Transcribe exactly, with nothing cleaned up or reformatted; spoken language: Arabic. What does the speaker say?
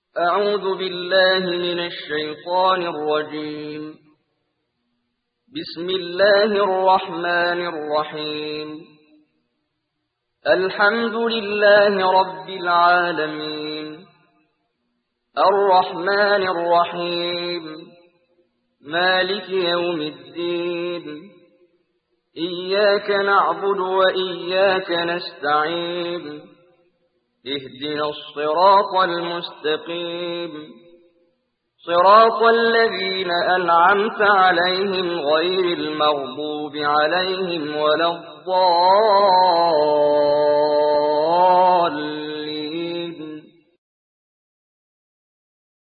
أعوذ بالله من الشيطان الرجيم. بسم الله الرحمن الرحيم. الحمد لله رب العالمين، الرحمن الرحيم، مالك يوم الدين، إياك نعبد وإياك نستعين، اهدنا الصراط المستقيم، صراط الذين أنعمت عليهم غير المغضوب عليهم ولا الضالين.